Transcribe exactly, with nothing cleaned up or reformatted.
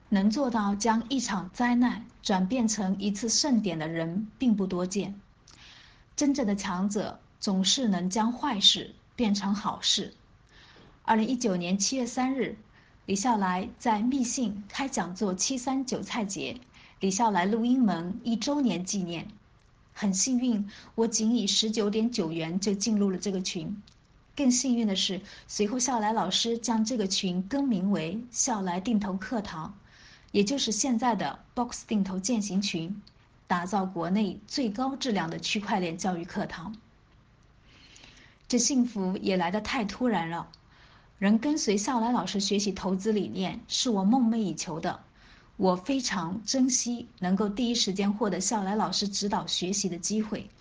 能做到将一场灾难转变成一次盛典的人并不多见。真正的强者总是能将坏事变成好事。二零一九年七月三日，李笑来在密信开讲座七三韭菜节李笑来录音门一周年纪念。很幸运，我仅以十九点九元就进入了这个群。更幸运的是，随后笑来老师将这个群更名为笑来定投课堂，也就是现在的 Box 定投践行群，打造国内最高质量的区块链教育课堂。这幸福也来得太突然了。能跟随笑来老师学习投资理念是我梦寐以求的，我非常珍惜能够第一时间获得笑来老师指导学习的机会。